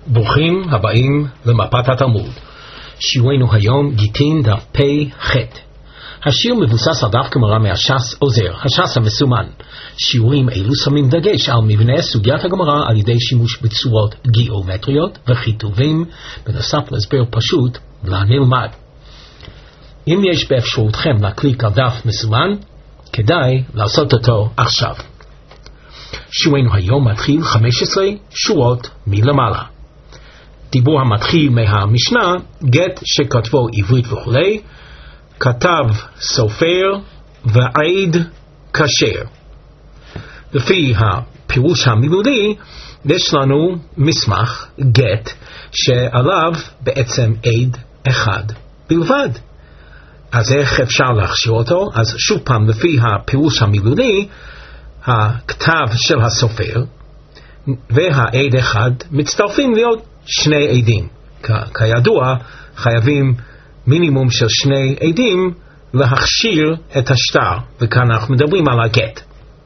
ברוכים הבאים למפת התלמוד. שיעורנו היום גיטין דף פ"ח. השיר מבוסס על דף גמרא מהש"ס עוזר, הש"ס המסומן. שיעורים אלו שמים דגש על מבנה סוגיית הגמרא על ידי שימוש בצורות גיאומטריות וכיתובים, בנוסף להסבר פשוט לנלמד. אם יש באפשרותכם להקליק על דף מסומן, כדאי לעשות אותו עכשיו. שיעורנו היום מתחיל 15 שורות מלמעלה. דיבור המתחיל מהמשנה, גט שכתבו עברית וכולי, כתב סופר ועד כשר. לפי הפירוש המילולי, יש לנו מסמך גט שעליו בעצם עד אחד בלבד. אז איך אפשר להכשיר אותו? אז שוב פעם, לפי הפירוש המילולי, הכתב של הסופר והעד אחד מצטרפים להיות שני עדים. כידוע, חייבים מינימום של שני עדים להכשיר את השטר, וכאן אנחנו מדברים על הגט.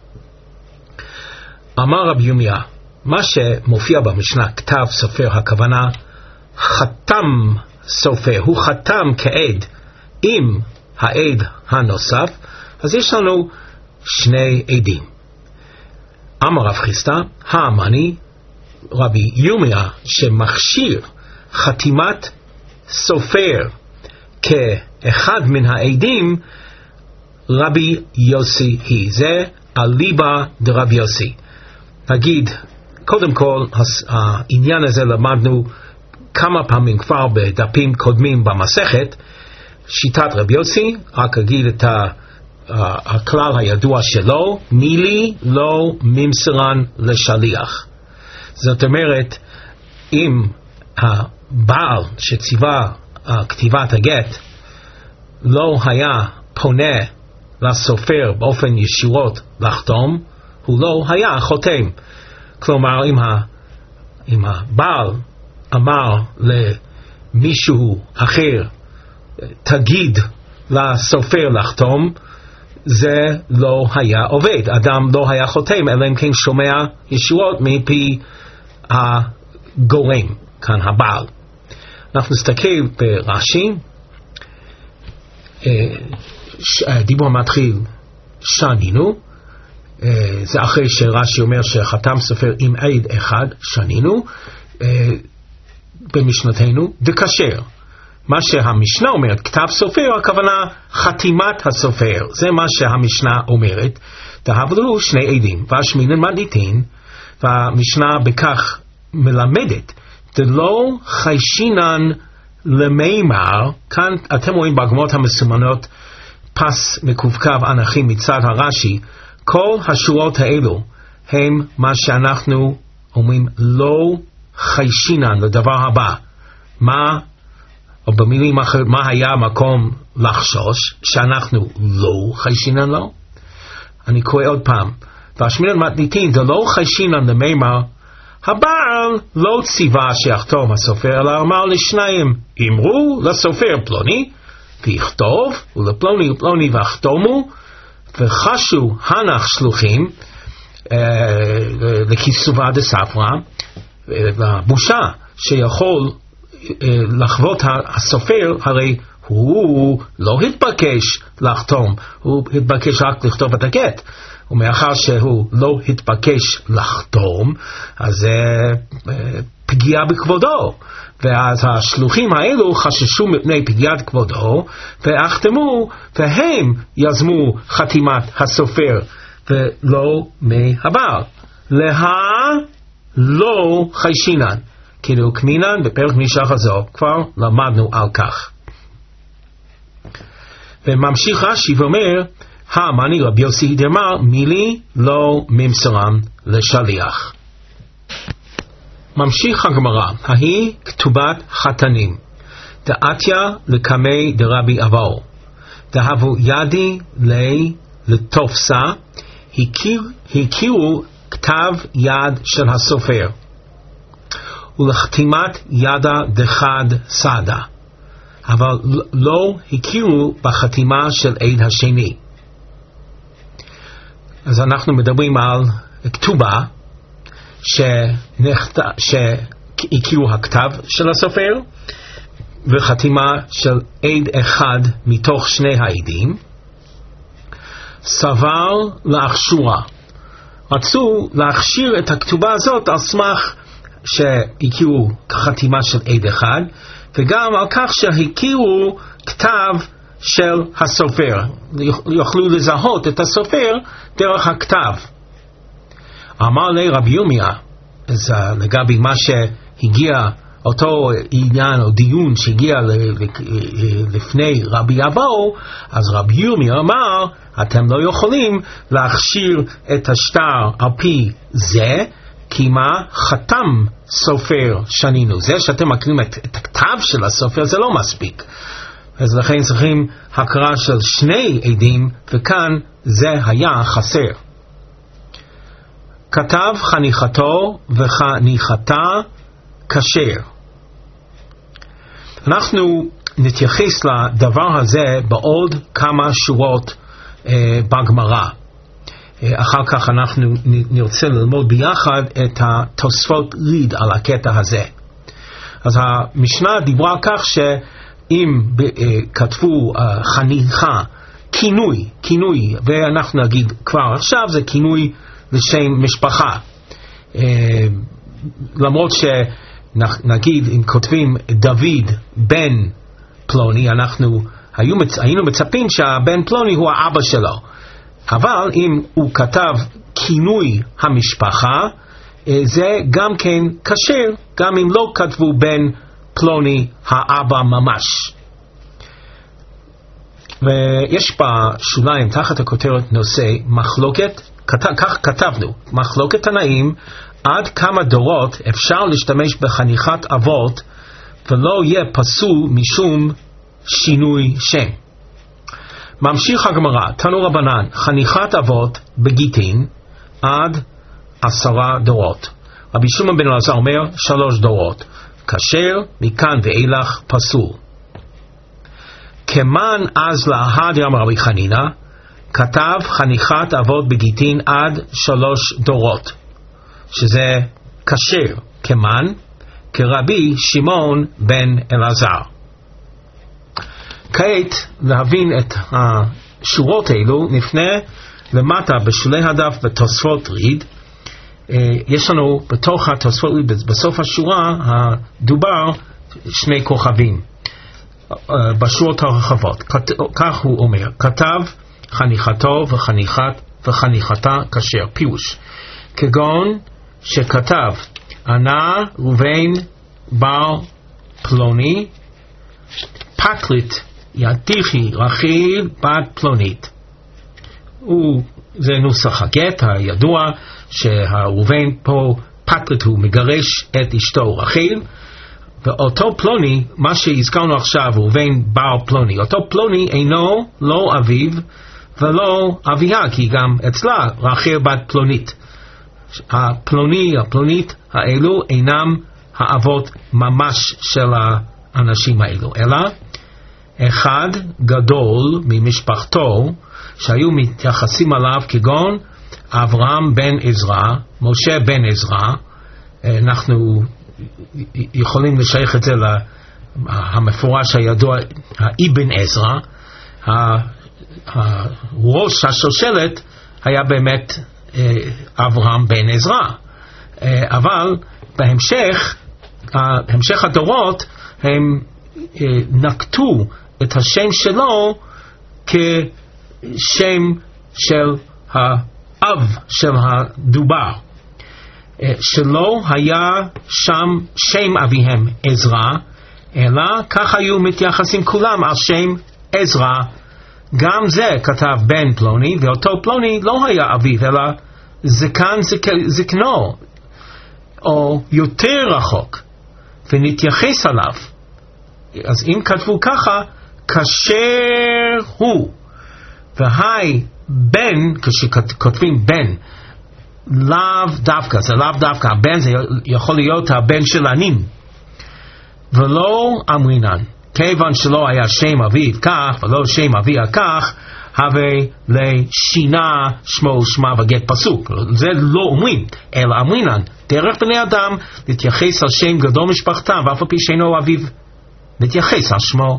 אמר רבי ירמיה, מה שמופיע במשנה כתב סופר, הכוונה חתם סופר, הוא חתם כעד עם העד הנוסף, אז יש לנו שני עדים. אמר רב חיסדא, האמני רבי ירמיה שמכשיר חתימת סופר כאחד מן העדים, רבי יוסי היא. זה אליבא דרבי יוסי. נגיד, קודם כל, העניין הזה למדנו כמה פעמים כבר בדפים קודמים במסכת. שיטת רבי יוסי, רק אגיד את הכלל הידוע שלו, מילי לא ממסרן לשליח. זאת אומרת, אם הבעל שציווה כתיבת הגט לא היה פונה לסופר באופן ישירות לחתום, הוא לא היה חותם. כלומר, אם הבעל אמר למישהו אחר, תגיד לסופר לחתום, זה לא היה עובד. אדם לא היה חותם, אלא אם כן שומע ישירות מפי הגורם, כאן הבעל. אנחנו נסתכל ברש"י, דיבור מתחיל שנינו, זה אחרי שרש"י אומר שחתם סופר עם עד אחד, שנינו, במשנתנו, וכשר. מה שהמשנה אומרת, כתב סופר, הכוונה חתימת הסופר. זה מה שהמשנה אומרת. דהבלו שני עדים, והשמינן מדליתין, והמשנה בכך מלמדת, דלא חיישינן למימר. כאן אתם רואים בגמרות המסומנות פס מקווקו אנכי מצד הרש"י. כל השורות האלו הם מה שאנחנו אומרים לא חיישינן לדבר הבא. או במילים אחרות, מה היה מקום לחשוש שאנחנו לא חיישינן לו? אני קורא עוד פעם. והשמינן מדליתין, דלא חיישינן למימר, הבעל לא ציווה שיחתום הסופר, אלא אמר לשניים, אמרו לסופר פלוני, ויכתוב, ולפלוני ופלוני והחתומו, וחשו הנח שלוחים, לכיסובה דספרא, והבושה שיכול לחוות הסופר, הרי הוא לא התבקש לחתום, הוא התבקש רק לכתוב את הגט. ומאחר שהוא לא התבקש לחתום, אז זה פגיעה בכבודו. ואז השלוחים האלו חששו מפני פגיעת כבודו, והחתמו, והם יזמו חתימת הסופר, ולא מהבעל. לא חיישינן. כאילו כמינן בפרק משח הזו, כבר למדנו על כך. וממשיך רש"י ואומר, האמני רבי יוסי דאמר, מילי לא ממסרן לשליח. ממשיך הגמרא, ההיא כתובת חתנים, דעתיה לקמי דרבי אבאו, דהבו ידי לי לתופסה, הכירו כתב יד של הסופר, ולחתימת ידה דחד סעדה, אבל לא הכירו בחתימה של עד השני. אז אנחנו מדברים על כתובה הכירו הכתב של הסופר, וחתימה של עד אחד מתוך שני העדים. סבר להכשירה, רצו להכשיר את הכתובה הזאת על סמך שהכירו חתימה של עד אחד, וגם על כך שהכירו כתב של הסופר, יוכלו לזהות את הסופר דרך הכתב. אמר לי רבי ירמיה, אז לגבי מה שהגיע, אותו עניין או דיון שהגיע לפני רבי אבאו, אז רבי ירמיה אמר, אתם לא יכולים להכשיר את השטר על פי זה, כי מה חתם סופר שנינו. זה שאתם מכירים את הכתב של הסופר זה לא מספיק, אז לכן צריכים הכרה של שני עדים, וכאן זה היה חסר. כתב חניכתו וחניכתה כשר. אנחנו נתייחס לדבר הזה בעוד כמה שורות בגמרא. אחר כך אנחנו נרצה ללמוד ביחד את התוספות ריד על הקטע הזה. אז המשנה דיברה על כך שאם כתבו חניכה, כינוי, ואנחנו נגיד כבר עכשיו זה כינוי לשם משפחה. למרות שנגיד אם כותבים דוד בן פלוני, אנחנו היינו מצפים שהבן פלוני הוא האבא שלו. אבל אם הוא כתב כינוי המשפחה, זה גם כן כשר, גם אם לא כתבו בן פלוני האבא ממש. ויש בשוליים תחת הכותרת נושא מחלוקת, כך כתבנו, מחלוקת תנאים, עד כמה דורות אפשר להשתמש בחניכת אבות ולא יהיה פסול משום שינוי שם. ממשיך הגמרא, תנו רבנן, חניכת אבות בגיטין עד 10 דורות. רבי שמעון בן אלעזר אומר 3 דורות. כשר, מכאן ואילך פסול. כמן אז להד אמר רבי חנינא, כתב חניכת אבות בגיטין עד 3 דורות, שזה כשר. כמן, כרבי שמעון בן אלעזר. כעת להבין את השורות האלו נפנה למטה בשולי הדף בתוספות ריד. יש לנו בתוך התוספות ריד בסוף השורה הדובר 2 כוכבים בשורות הרחבות. כך הוא אומר, כתב חניכתו וחניכתה כשר. פירוש, כגון שכתב ענה ראובן בר פלוני פקלית יתיחי רחל בת פלונית. זה נוסח הגט הידוע שהראובן פה פקלית הוא מגרש את אשתו רחל, ואותו פלוני, מה שהזכרנו עכשיו, ראובן בר פלוני, אותו פלוני אינו לא אביו ולא אביה, כי גם אצלה רחל בת פלונית. הפלונית האלו אינם האבות ממש של האנשים האלו, אלא אחד גדול ממשפחתו שהיו מתייחסים עליו, כגון אברהם בן עזרא, משה בן עזרא. אנחנו יכולים לשייך את זה למפורש הידוע האבן עזרא. ראש השושלת היה באמת אברהם בן עזרא, אבל בהמשך הדורות הם נקטו את השם שלו כשם של האב של הדובר, שלא היה שם שם אביהם עזרא, אלא כך היו מתייחסים כולם על שם עזרא. גם זה כתב בן פלוני, ואותו פלוני לא היה אביו אלא זקן זקנו, או יותר רחוק, ונתייחס עליו. אז אם כתבו ככה, כשר הוא. והי בן, כשכותבים בן, לאו דווקא, זה לאו דווקא, הבן זה יכול להיות הבן של עניים, ולא אמרינן, כיוון שלא היה שם אביו כך ולא שם אביה כך, הווה לשינה שמו ושמה וגט פסוק. זה לא אומרים, אלא אמרינן, דרך בני אדם להתייחס על שם גדול משפחתם, ואף על פי שאינו אביו, להתייחס על שמו.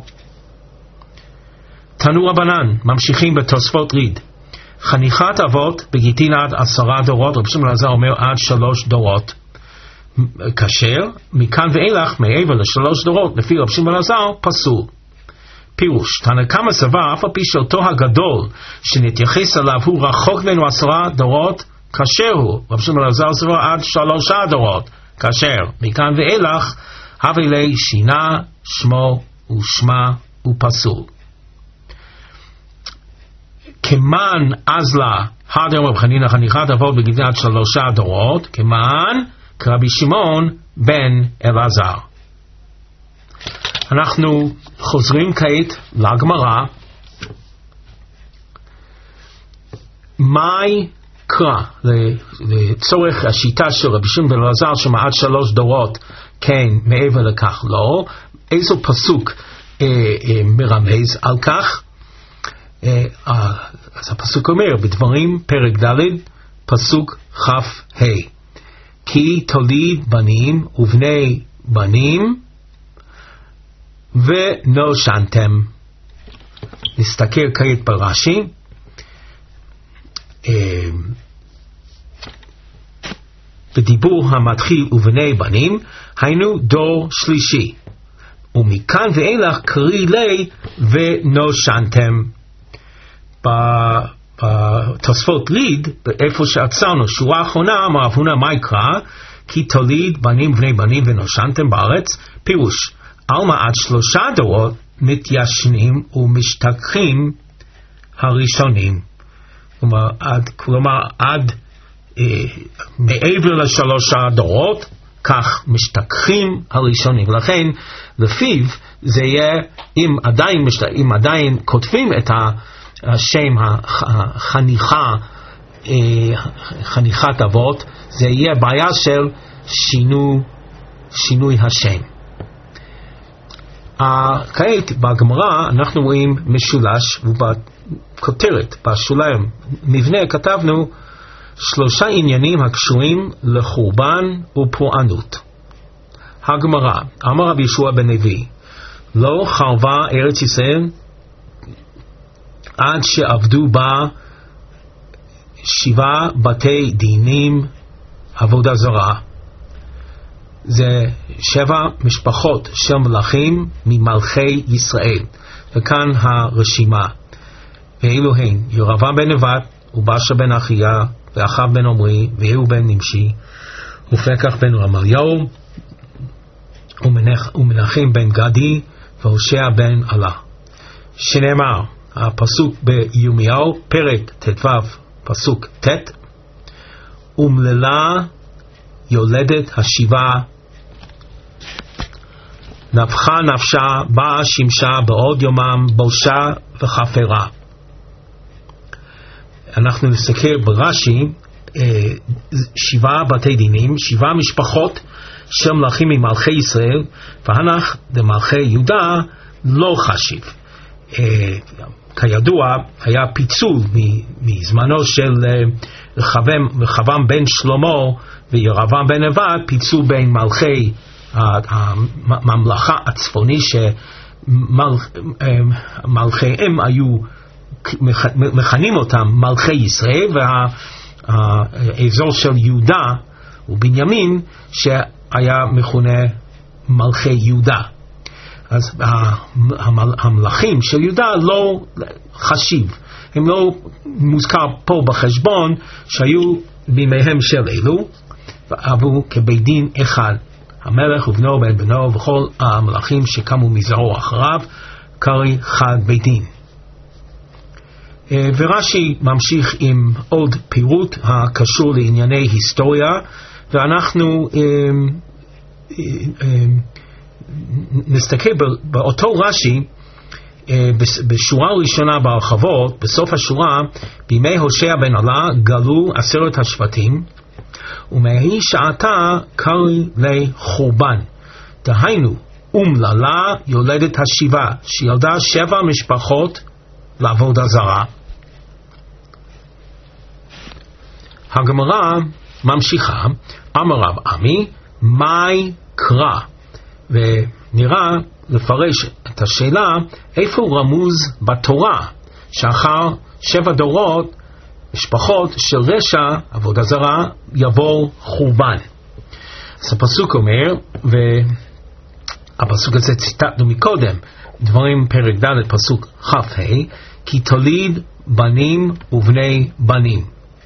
תנו רבנן, ממשיכים בתוספות ריד. חניכת אבות בגיטין עד 10 דורות, רבי שמעון אלעזר אומר עד 3 דורות. כאשר מכאן ואילך מעבר ל3 דורות, לפי רבי שמעון אלעזר, פסול. פירוש, תנא קמא סבר, אף על פי שאותו הגדול שנתייחס אליו הוא רחוק ממנו 10 דורות, כאשר הוא, רבי שמעון אלעזר סבר עד 3 דורות, כאשר מכאן ואילך, הווה ליה שינה שמו ושמה ופסול. כמן אז לה, הדר רב חנינא חניכת אבות בגיטין עד 3 דורות, כמן כרבי שמעון בן אלעזר. אנחנו חוזרים כעת לגמרא. מהי קרא לצורך השיטה של רבי שמעון בן אלעזר שמעד 3 דורות, כן, מעבר לכך לא. איזו פסוק מרמז על כך? אז הפסוק אומר בדברים פרק ד' פסוק כ"ה, כי תוליד בנים ובני בנים ונושנתם. נסתכל כעת ברש"י. בדיבור המתחיל ובני בנים, היינו דור שלישי, ומכאן ואילך קרי לי ונושנתם. בתוספות ליד, איפה שעצרנו, שורה האחרונה, אמר רב הונא מה יקרא? כי תוליד בנים ובני בנים ונושנתם בארץ. פירוש, עלמא עד 3 דורות מתיישנים ומשתכחים הראשונים. כלומר עד מעבר ל3 דורות, כך משתכחים הראשונים. ולכן לפיו זה יהיה, אם עדיין כותבים את השם חניכת אבות, זה יהיה בעיה של שינוי השם. כעת בגמרא אנחנו רואים משולש, ובכותרת בשוליים מבנה כתבנו 3 עניינים הקשורים לחורבן ופורענות. הגמרא, אמר רבי יהושע בן לוי, לא חרבה ארץ ישראל עד שעבדו בה 7 בתי דינים עבודה זרה. זה 7 משפחות של מלכים ממלכי ישראל, וכאן הרשימה. ואלו הן ירבעם בן נבט ובאשה בן אחיה ואחיו בן עמרי ויהוא בן נמשי ופקח בן רמליהו ומנחם בן גדי והושע בן עלה. שנאמר הפסוק בירמיהו פרק ט"ו פסוק ט', ומללה יולדת 7, נפחה נפשה באה שמשה בעוד יומם בושה וחפרה. אנחנו נסתכל ברש"י 7 בתי דינים, 7 משפחות של מלכים ממלכי ישראל, והנח דמלכי יהודה לא חשיב. כידוע היה פיצול מזמנו של רחבעם בן שלמה וירבעם בן נבט, פיצול בין מלכי הממלכה הצפוני שמלכיהם היו מכנים אותם מלכי ישראל, והאזור של יהודה ובנימין שהיה מכונה מלכי יהודה. אז המלכים של יהודה לא חשיב, הם לא מוזכר פה בחשבון שהיו בימיהם של אלו, ועברו כבית דין אחד, המלך ובנו בן בנו וכל המלכים שקמו מזרעו אחריו, קרי חד בית דין. ורש"י ממשיך עם עוד פירוט הקשור לענייני היסטוריה, ואנחנו נסתכל באותו רש"י בשורה הראשונה בהרחבות, בסוף השורה, בימי הושע בן עלה גלו 10 השבטים, ומהי שעתה קרי לחורבן. דהיינו, אומללה יולדת 7, שילדה 7 משפחות לעבודה זרה. הגמרא ממשיכה, אמר רב עמי, מאי קרא, ונראה לפרש את השאלה, איפה הוא רמוז בתורה, שאחר 7 דורות, משפחות של רשע, עבודה זרה, יבוא חורבן. אז הפסוק אומר, והפסוק הזה ציטטנו מקודם, דברים פרק ד' פסוק כ"ה, כי תוליד בנים ובני בנים.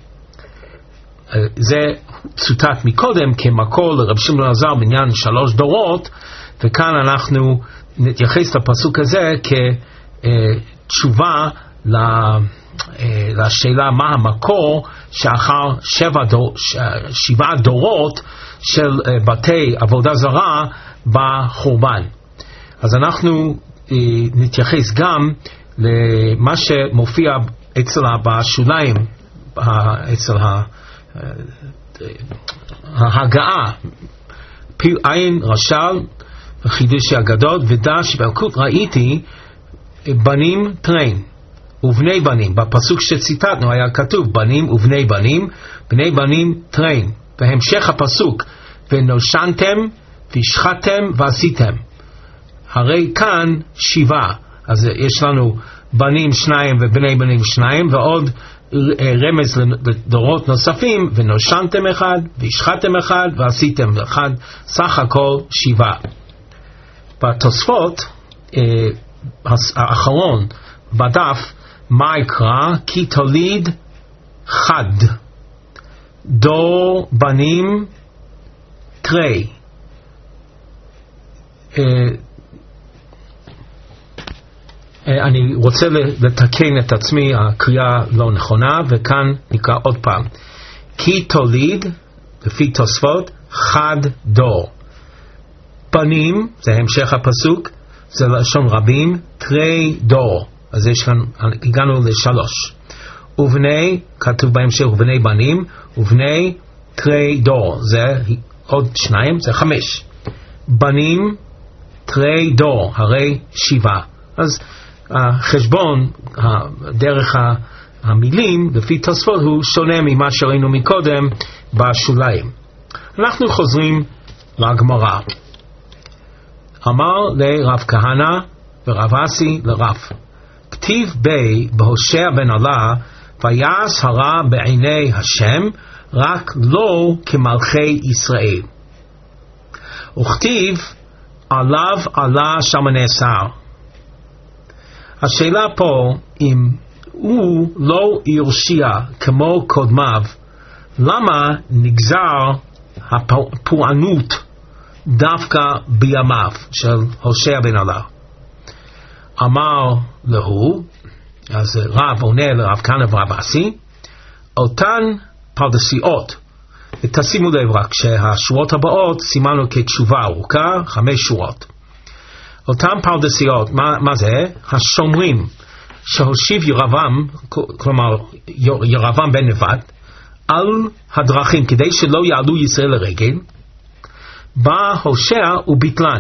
זה צוטט מקודם כמקור לרב שמעון אלעזר בעניין 3 דורות, וכאן אנחנו נתייחס לפסוק הזה כתשובה לשאלה מה המקור שאחר 7 דורות של בתי עבודה זרה בחורבן. אז אנחנו נתייחס גם למה שמופיע בשוליים, אצל ההגעה, עין רש"ל חידושי אגדות ודש באלקוט ראיתי בנים תרין ובני בנים. בפסוק שציטטנו היה כתוב בנים ובני בנים, בני בנים תרין. בהמשך הפסוק ונושנתם והשחתם ועשיתם, הרי כאן 7. אז יש לנו בנים 2 ובני בנים 2, ועוד רמז לדורות נוספים, ונושנתם 1 והשחתם 1 ועשיתם 1, סך הכל 7. בתוספות האחרון בדף, מה יקרא? כי תוליד חד, דור בנים תרי. אני רוצה לתקן את עצמי, הקריאה לא נכונה, וכאן נקרא עוד פעם. כי תוליד, לפי תוספות, חד דור. בנים, זה המשך הפסוק, זה לשון רבים, תרי דור. אז יש כאן, הגענו ל3. ובני, כתוב בהמשך, ובני בנים, ובני תרי דור. זה עוד 2, זה 5. בנים, תרי דור, הרי 7. אז החשבון, דרך המילים, לפי תוספות, הוא שונה ממה שראינו מקודם בשוליים. אנחנו חוזרים לגמרא. אמר לרב כהנא ורב אסי לרב, כתיב בי בהושע בן עלה, ויעש הרע בעיני השם, רק לא כמלכי ישראל. וכתיב עליו עלה שמני שר. השאלה פה, אם הוא לא יורשיע כמו קודמיו, למה נגזר הפורענות דווקא בימיו של הושע בן עלה? אמר לו, אז רב עונה לרב כהנא ורב אסי, אותן פרדסיות, ותשימו לב רק שהשורות הבאות סימנו כתשובה ארוכה, 5 שורות. אותם פרדסיות, מה זה? השומרים שהושיב ירבעם, כלומר ירבעם בן נבט, על הדרכים כדי שלא יעלו ישראל לרגל, בא הושע וביטלן.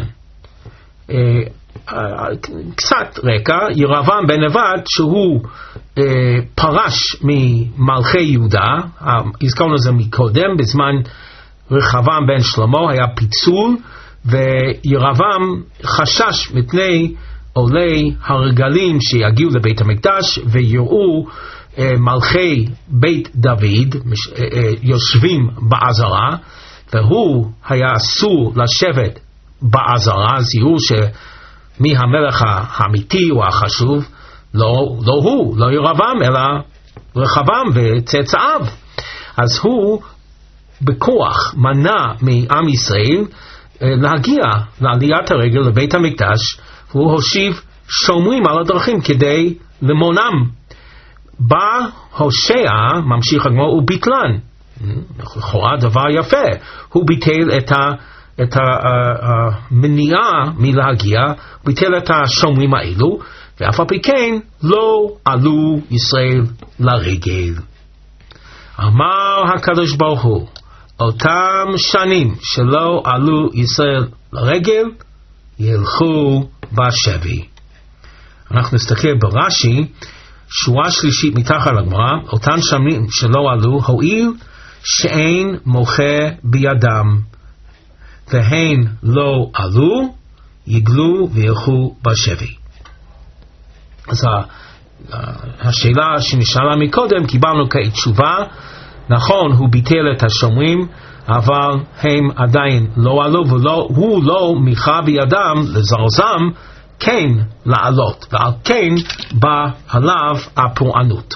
קצת רקע, ירבעם בן נבט שהוא פרש ממלכי יהודה, הזכרנו זה מקודם, בזמן רחבעם בן שלמה היה פיצול, וירבעם חשש מפני עולי הרגלים שיגיעו לבית המקדש ויראו מלכי בית דוד יושבים בעזרה, והוא היה אסור לשבת בעזרה, זיהו שמי המלך האמיתי או החשוב, לא הוא, לא ירבעם, אלא רחבעם וצאצאיו. אז הוא בכוח מנע מעם ישראל להגיע לעליית הרגל לבית המקדש, והוא הושיב שומרים על הדרכים כדי למונם. בא הושע, ממשיך הגמרא, הוא ביטלן. לכאורה דבר יפה, הוא ביטל את המניעה מלהגיע, ביטל את השומרים האלו, ואף על פי כן לא עלו ישראל לרגל. אמר הקדוש ברוך הוא, אותם שנים שלא עלו ישראל לרגל, ילכו בשבי. אנחנו נסתכל ברש"י, שורה שלישית מתחת לגמרא, אותם שנים שלא עלו, הואיל שאין מוחה בידם, והן לא עלו, יגלו וילכו בשבי. אז השאלה שנשאלה מקודם, קיבלנו כעת תשובה. נכון, הוא ביטל את השומרים, אבל הם עדיין לא עלו, והוא לא מיכה בידם לזרזם כן לעלות, ועל כן בא עליו הפורענות.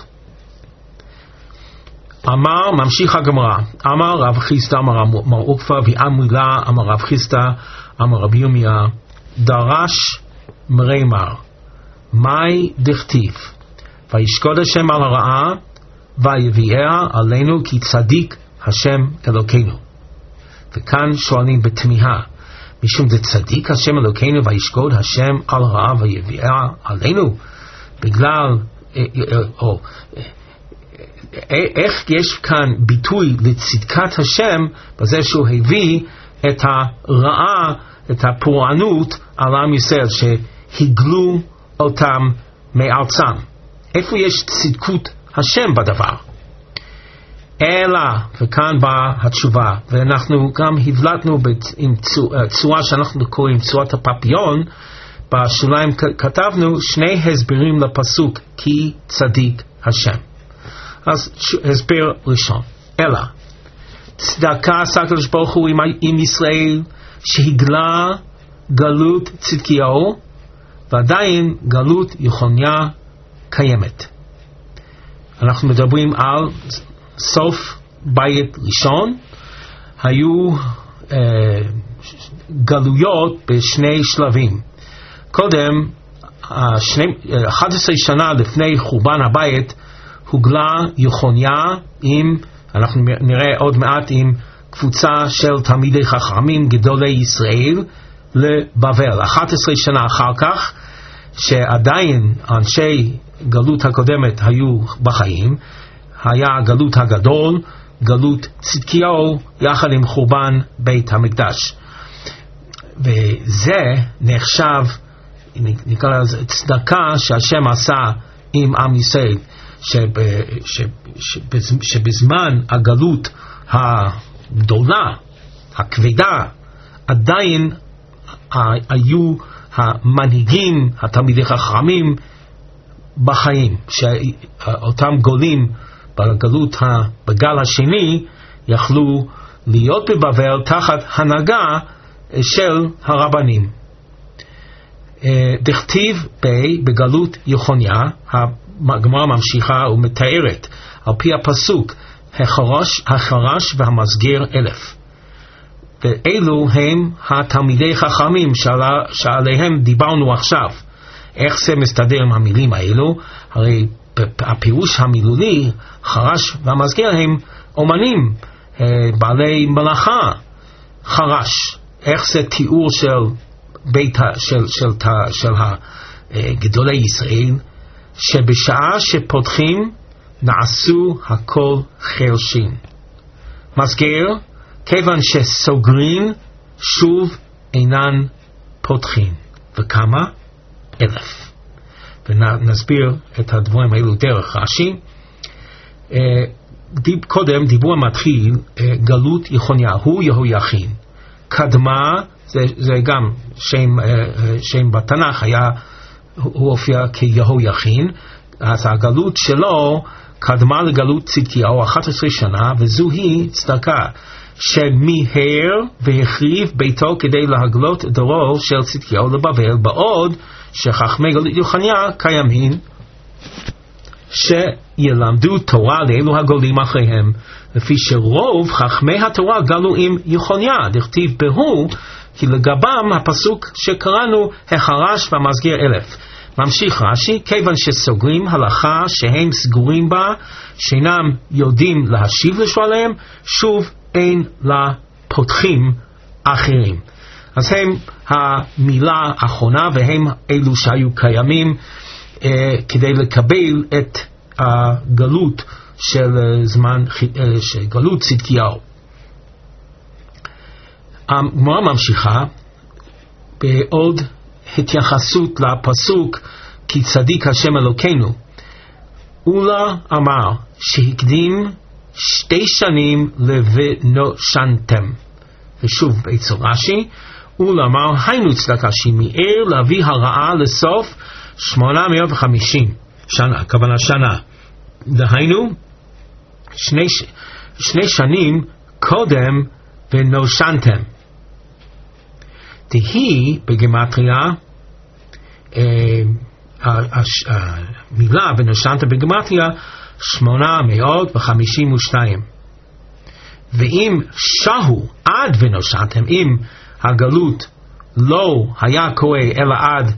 אמר, ממשיך הגמרא, אמר רב חיסדא אמר מר עוקפא ואמרילה אמר רב חיסדא אמר רבי ירמיה, דרש מרימר, מאי דכתיב, וישקוד השם על הרעה ויביאה עלינו כי צדיק השם אלוקינו. וכאן שואלים בתמיהה, משום זה צדיק השם אלוקינו וישקוד השם על הרעה ויביאה עלינו? בגלל איך יש כאן ביטוי לצדקת השם בזה שהוא הביא את הרעה, את הפורענות על עם ישראל, שהגלו אותם מארצם? איפה יש צדקות השם בדבר? אלא, וכאן באה התשובה, ואנחנו גם הבלטנו עם צורה שאנחנו קוראים צורת הפפיון, בשוליים כתבנו שני הסברים לפסוק כי צדיק השם. אז הסבר ראשון, אלא צדקה עשה הקדוש ברוך הוא עם ישראל שהגלה גלות צדקיהו, ועדיין גלות יחוניה קיימת. אנחנו מדברים על סוף בית ראשון, היו גלויות בשני שלבים. קודם, 11 שנה לפני חורבן הבית, הוגלה יחוניה עם, אנחנו נראה עוד מעט, עם קבוצה של תלמידי חכמים גדולי ישראל לבבל. 11 שנה אחר כך, שעדיין אנשי גלות הקודמת היו בחיים, היה הגלות הגדול, גלות צדקיהו, יחד עם חורבן בית המקדש. וזה נחשב, נקרא לזה צדקה שהשם עשה עם עם ישראל, שבזמן הגלות הגדולה, הכבדה, עדיין היו המנהיגים, התלמידי חכמים בחיים, שאותם גולים בגלות בגל השני יכלו להיות בבבל תחת הנהגה של הרבנים. דכתיב בגלות יחוניה, הגמרא ממשיכה ומתארת על פי הפסוק, החרש והמסגר 1000. ואלו הם התלמידי חכמים שעליהם דיברנו עכשיו. איך זה מסתדר עם המילים האלו? הרי הפירוש המילולי, חרש והמסגר, הם אומנים, בעלי מלאכה. חרש, איך זה תיאור של בית של גדולי ישראל, שבשעה שפותחים נעשו הכל חרשים. מסגר, כיוון שסוגרים שוב אינן פותחים. וכמה? 1000. ונסביר את הדברים האלו דרך רש"י. קודם דיבור מתחיל, גלות יחוניה, הוא יהויכין. קדמה, זה גם שם בתנ"ך, הוא הופיע כיהויכין. אז הגלות שלו קדמה לגלות צדקיהו 11 שנה, וזוהי צדקה שמיהר והחריב ביתו כדי להגלות דורו של צדקיהו לבבל, בעוד שחכמי גלות יחוניה קיימים שילמדו תורה לאלו הגולים אחריהם, לפי שרוב חכמי התורה גלו עם יחוניה, דכתיב בהו כי לגבם הפסוק שקראנו החרש והמסגר 1000. ממשיך רש"י, כיוון שסוגרים הלכה שהם סגורים בה, שאינם יודעים להשיב לשואליהם, שוב אין לה פותחים אחרים. אז הם המילה האחרונה, והם אלו שהיו קיימים כדי לקבל את הגלות של זמן, של גלות צדקיהו. הגמרא ממשיכה בעוד התייחסות לפסוק כי צדיק השם אלוקינו. אולה אמר שהקדים 2 שנים לבנושנתם. ושוב אצל רש"י, ולאמר היינו צדקה שמיער להביא הרעה לסוף 850 שנה, הכוונה שנה. דהיינו 2 שנים קודם ונושנתם. תהי בגימטריה, המילה ונושנתם בגימטריה 852. ואם שהו עד ונושנתם, אם הגלות לא היה קורה אלא עד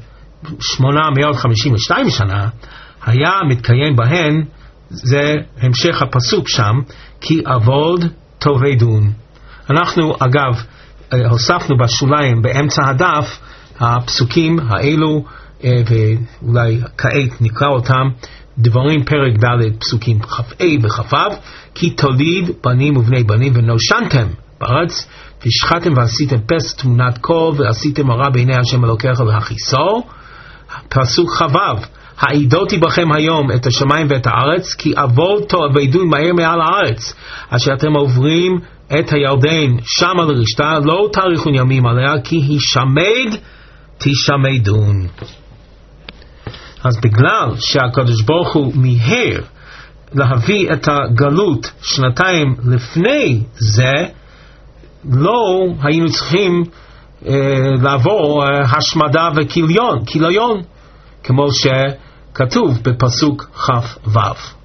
852 שנה, היה מתקיים בהן, זה המשך הפסוק שם, כי אבוד תאבדון. אנחנו אגב הוספנו בשוליים באמצע הדף הפסוקים האלו, ואולי כעת נקרא אותם, דברים פרק ד' פסוקים כ"ה וכ"ו, כי תוליד בנים ובני בנים ונושנתם בארץ והשחתם ועשיתם פס תמונת קול ועשיתם הרע בעיני השם אלוקיך להכיסו. פסוק כ"ו, העידותי בכם היום את השמיים ואת הארץ, כי אבוד תאבדון מהר מעל הארץ אשר אתם עוברים את הירדן שמה לרשתה, לא תאריכון ימים עליה, כי הישמד תשמדון. אז בגלל שהקדוש ברוך הוא מיהר להביא את הגלות 2 לפני זה, לא היינו צריכים לעבור השמדה וכיליון, כמו שכתוב בפסוק כ"ו.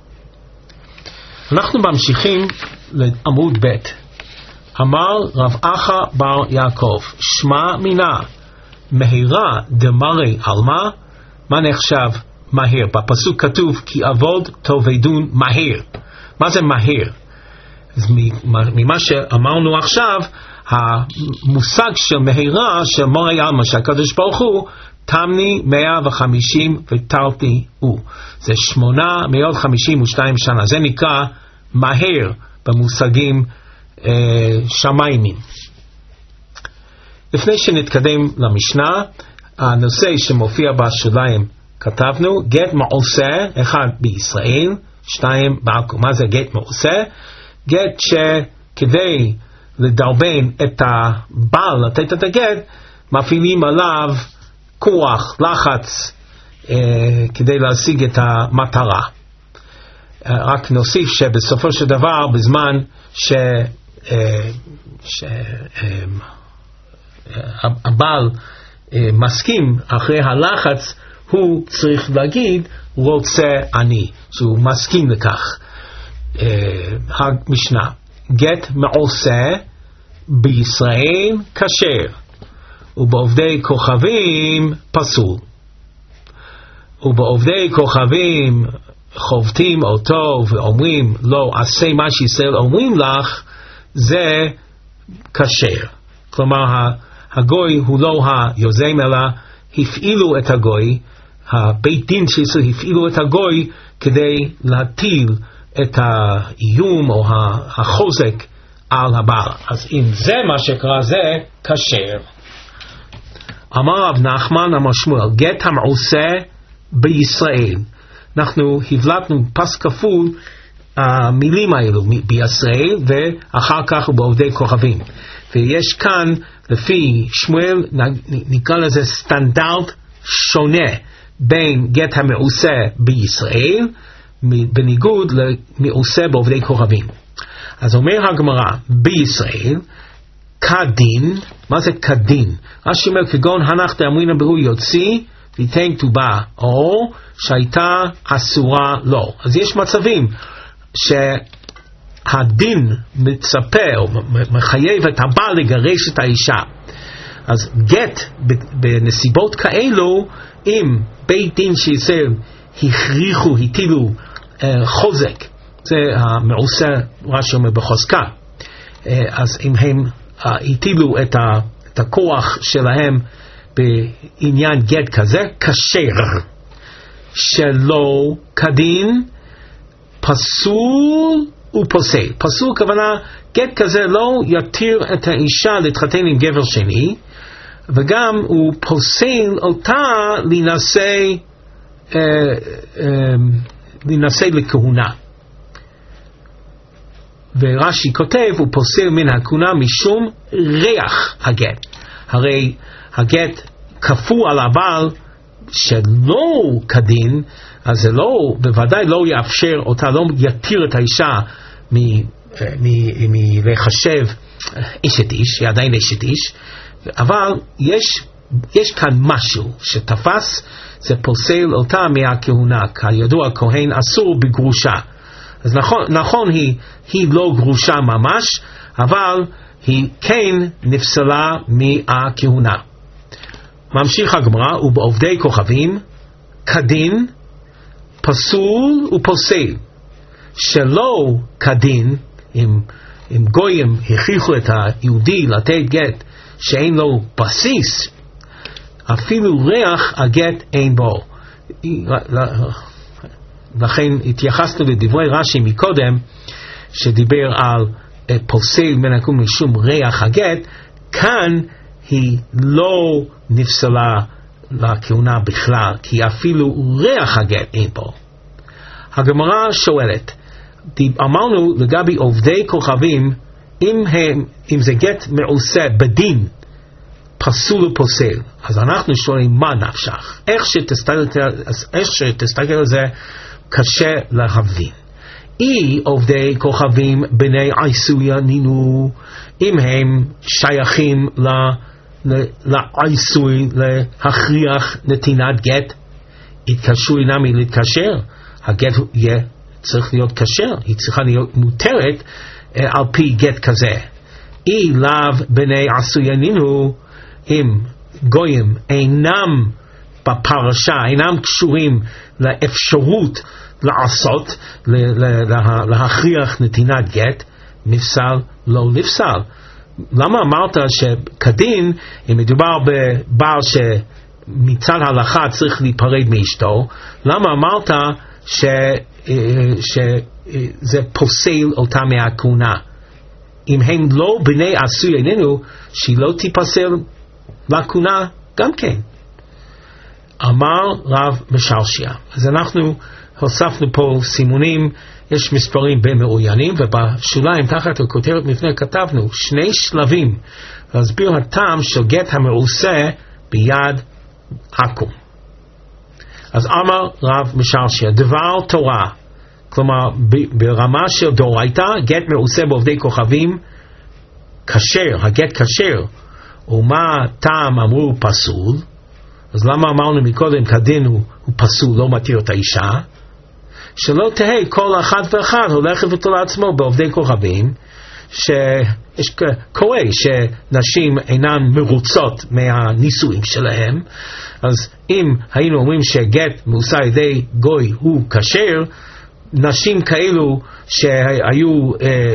אנחנו ממשיכים לעמוד ב'. אמר רב אחא בר יעקב, שמע מינה מהירה דמרי עלמא. מה נחשב מהר? בפסוק כתוב כי אבוד תאבדון מהר. מה זה מהר? אז ממה שאמרנו עכשיו, המושג של מהירה של מרי עלמא שהקדוש ברוך הוא תמני 150 ותרתי הוא, זה 852 שנה. זה נקרא מהר במושגים שמיימים. לפני שנתקדם למשנה, הנושא שמופיע בשוליים כתבנו גט מעושה, 1 בישראל, 2 בעכו. מה זה גט מעושה? גט שכדי לדרבן את הבעל לתת את הגט, מפעילים עליו כוח, לחץ, כדי להשיג את המטרה. רק נוסיף שבסופו של דבר, בזמן שהבעל מסכים אחרי הלחץ, הוא צריך להגיד רוצה אני, שהוא מסכים לכך. המשנה, גט מעושה בישראל כשר, ובעובדי כוכבים פסול. ובעובדי כוכבים חובטים אותו ואומרים לו עשה מה שישראל אומרים לך, זה כשר. כלומר הגוי הוא לא היוזם, אלא הפעילו את הגוי, הבית דין שישראל הפעילו את הגוי כדי להטיל את האיום או החוזק על הבעל. אז אם זה מה שקרה, זה כשר. אמר רב נחמן אמר שמואל, גט המעושה בישראל. אנחנו הבלטנו פס כפול המילים האלו, בישראל ואחר כך בעובדי כוכבים. ויש כאן לפי שמואל נקרא לזה סטנדרט שונה בין גט המעושה בישראל בניגוד למעושה בעובדי כוכבים. אז אומר הגמרא בישראל כדין. מה זה כדין? רש"י אומר כגון הנח דאמרינן בהו יוציא ויתן כתובה, או שהייתה אסורה לו. אז יש מצבים שהדין מצפה או מחייב את הבעל לגרש את האישה. אז גט בנסיבות כאלו, אם בית דין שישראל הכריחו, הטילו חוזק, זה המעושה רש"י אומר בחוזקה, אז אם הם הטילו את הכוח שלהם בעניין גט כזה, כשר. שלא כדין פסול ופוסל. פסול כוונה גט כזה לא יתיר את האישה להתחתן עם גבר שני, וגם הוא פוסל אותה להינשא לכהונה. ורש"י כותב, הוא פוסל מן הכהונה משום ריח הגט. הרי הגט כפו על הבעל שלא כדין, אז זה לא, בוודאי לא יאפשר אותה, לא יתיר את האישה מלחשב אשת איש, היא עדיין אשת איש, אבל יש כאן משהו שתפס, זה פוסל אותה מהכהונה. כידוע, כהן אסור בגרושה. אז נכון היא לא גרושה ממש, אבל היא כן נפסלה מהכהונה. ממשיך הגמרא, ובעובדי כוכבים כדין פסול ופוסל. שלא כדין, אם גויים הכריחו את היהודי לתת גט שאין לו בסיס, אפילו ריח הגט אין בו. לכן התייחסנו לדברי רש"י מקודם, שדיבר על פוסל מן הכהונה משום ריח הגט. כאן היא לא נפסלה לכהונה בכלל, כי אפילו ריח הגט אין בו. הגמרא שואלת, אמרנו לגבי עובדי כוכבים, אם זה גט מעושה בדין, פסול ופוסל, אז אנחנו שואלים מה נפשך? איך שתסתכל על זה קשה להבין. עובדי כוכבים בני עיסויה נינו, אם הם שייכים לעיסוי להכריח נתינת גט, התקשרו אינם להתקשר, הגט צריך להיות כשר, היא צריכה להיות מותרת על פי גט כזה. לאו בני עשיינינו, אם גויים אינם בפרשה, אינם קשורים לאפשרות לעשות, להכריח נתינת גט, נפסל לא נפסל. למה אמרת שכדין, אם מדובר בבעל שמצד ההלכה צריך להיפרד מאשתו, למה אמרת שזה פוסל אותה מהכהונה? אם הם לא בני עשוי עינינו, שהיא לא תיפסל לכהונה גם כן. אמר רב משלשיה. אז אנחנו הוספנו פה סימונים, יש מספרים במעוינים, ובשוליים תחת הכותרת לפני כתבנו 2 שלבים להסביר הטעם של גט המעושה ביד עקום. אז אמר רב משלשיה, דבר תורה, כלומר ברמה של דורייתא, גט מעושה בעובדי כוכבים כשר, הגט כשר. ומה טעם אמרו פסול? אז למה אמרנו מקודם כדין הוא פסול, לא מתיר את האישה? שלא תהי כל אחד ואחד הולכת ותולה עצמו בעובדי כוכבים, שקורה שנשים אינן מרוצות מהנישואים שלהם. אז אם היינו אומרים שגט מעושה על ידי גוי הוא כשר, נשים כאלו שהיו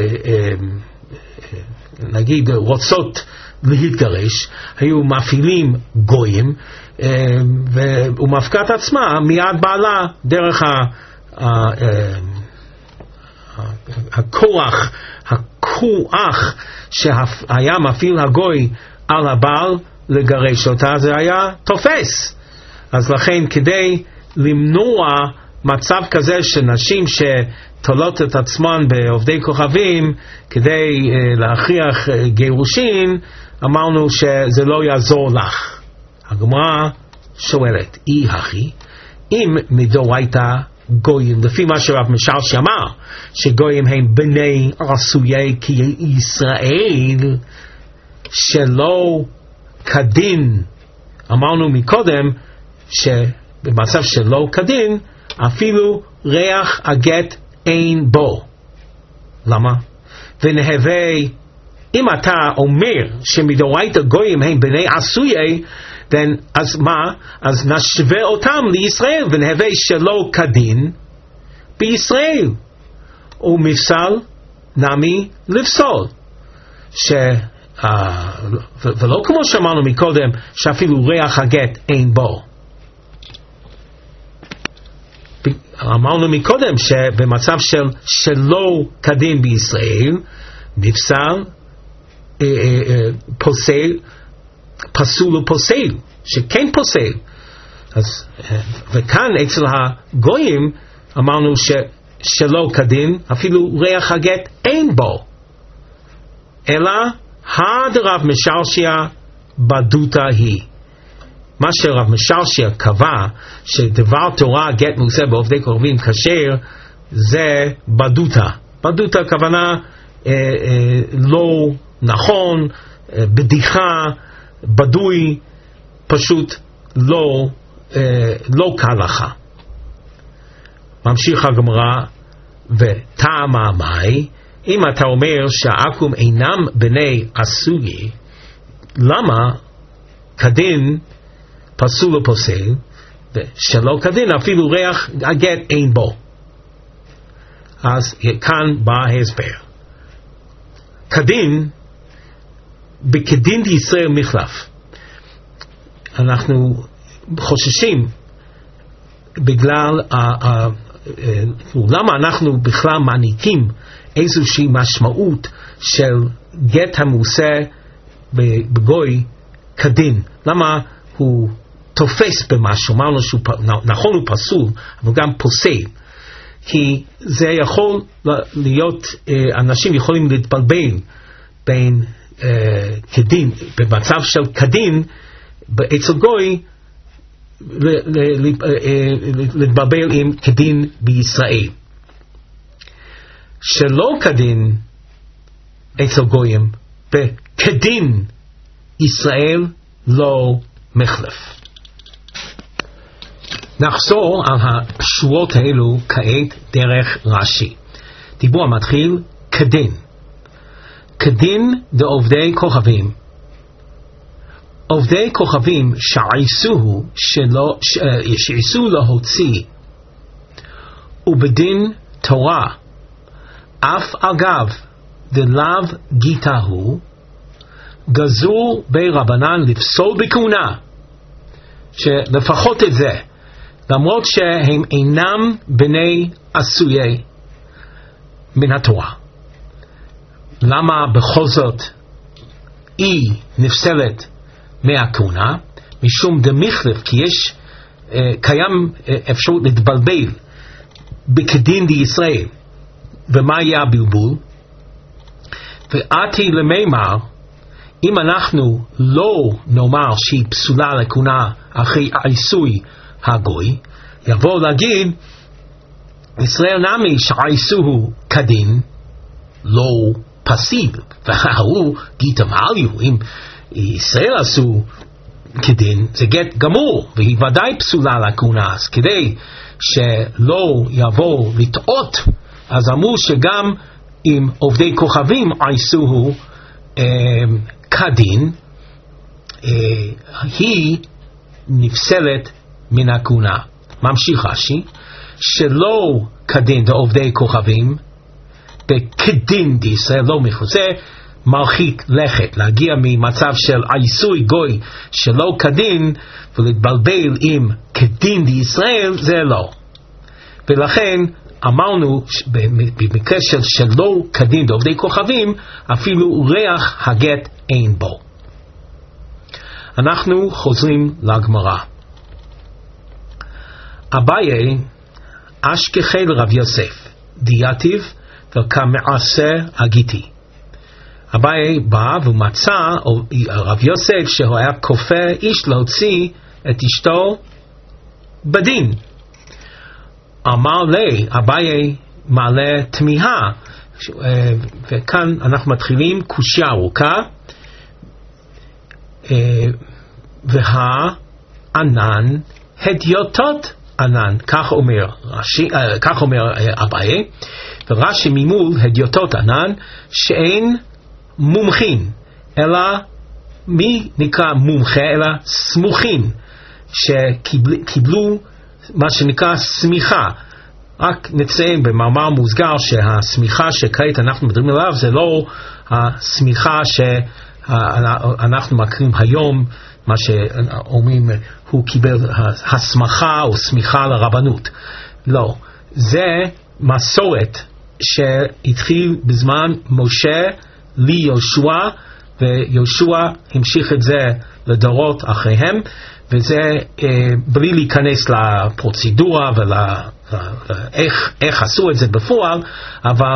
נגיד רוצות להתגרש, היו מפעילים גויים, ומפקת עצמה מיד בעלה דרך הכוח שהיה מפעיל הגוי על הבעל לגרש אותה, זה היה תופס. אז לכן כדי למנוע מצב כזה שנשים שתולות את עצמן בעובדי כוכבים כדי להכריח גירושין, אמרנו שזה לא יעזור לך. הגמרא שואלת, הכי, אם מדורייתא גויים, לפי מה שרב משלשיה אמר, שגויים הם בני עשויי כישראל שלא כדין, אמרנו מקודם שבמצב שלא כדין אפילו ריח הגט אין בו. למה? ונהווה, אם אתה אומר שמדורייתא גויים הם בני עשויי, אז מה? אז נשווה אותם לישראל, ונהווה שלא כדין בישראל, ומפסל נמי לפסול. ולא כמו שאמרנו מקודם שאפילו ריח הגט אין בו. אמרנו מקודם שבמצב של שלא כדין בישראל, נפסל פסול ופוסל, שכן פוסל. אז וכאן אצל הגויים אמרנו שלא כדין, אפילו ריח הגט אין בו, אלא הדרב משרשיה בדותה היא. מה שרב משרשיה קבע שדבר תורה גט מעושה בעובדי קרובים כשר, זה בדותה. בדותה כוונה לא נכון, בדיחה, בדוי, פשוט לא כהלכה. ממשיך הגמרא, וטעמה מאי, אם אתה אומר שהעכו"ם אינם בני אסורי, למה כדין פסול ופוסל, ושלא כדין אפילו ריח הגט אין בו? אז כאן בא ההסבר. כדין, בכדין ישראל מחלף. אנחנו חוששים בגלל למה אנחנו בכלל מעניקים איזושהי משמעות של גט המעושה בגוי כדין. למה הוא תופס במשהו? אמרנו שהוא נכון הוא פסול, אבל גם פוסל. כי זה יכול להיות, אנשים יכולים להתבלבל בין כדין, במצב של כדין, אצל גוי, להתבלבל עם כדין בישראל. שלא כדין אצל גויים, בכדין ישראל לא מחלף. נחזור על השורות האלו כעת דרך רש"י. דיבור המתחיל כדין. כדין דעובדי כוכבים. עובדי כוכבים שעשו להוציא, ובדין תורה, אף אגב דלאו גיטה הוא, גזור ברבנן לפסול בכהונה, שלפחות את זה, למרות שהם אינם בני עשויי מן התורה. למה בכל זאת היא נפסלת מהכהונה? משום דמחלף, כי יש קיים אפשרות להתבלבל בכדין בישראל. ומה יהיה הבלבול? ועתי למימר, אם אנחנו לא נאמר שהיא פסולה לכהונה אחרי עיסוי הגוי, יבוא להגיד ישראל נמי שעיסוהו כדין לא פסיל, והוא גיטה מעליו. אם ישראל עשו כדין זה גט גמור, והיא ודאי פסולה לכהונה. אז כדי שלא יבוא לטעות, אז אמרו שגם אם עובדי כוכבים עיסוהו כדין, היא נפסלת מן הכהונה. ממשיך רש"י, שלא כדין דעובדי כוכבים, בכדין דישראל לא מחלף. זה מרחיק לכת, להגיע ממצב של עיסוי גוי שלא כדין ולהתבלבל עם כדין דישראל, זה לא. ולכן אמרנו במקרה של שלא כדין דעובדי כוכבים, אפילו ריח הגט אין בו. אנחנו חוזרים לגמרא. אביי אשכחי לרב יוסף דיאטיב וכמעשה הגיתי. אביי בא ומצא רב יוסף שהוא היה כופה איש להוציא את אשתו בדין. אמר לי, אביי מעלה תמיהה, וכאן אנחנו מתחילים קושיה ארוכה. והענן הדיוטות ענן, כך אומר אביי, ורש"י ממול הדיוטות ענן שאין מומחין, אלא מי נקרא מומחה? אלא סמוכין, שקיבלו מה שנקרא סמיכה. רק נציין במאמר מוסגר שהסמיכה שכעת אנחנו מדברים עליו זה לא הסמיכה שאנחנו מכירים היום, מה שאומרים הוא קיבל הסמכה או סמיכה לרבנות. לא, זה מסורת שהתחיל בזמן משה ליהושע ויהושע המשיך את זה לדורות אחריהם, וזה בלי להיכנס לפרוצדורה ואיך עשו את זה בפועל, אבל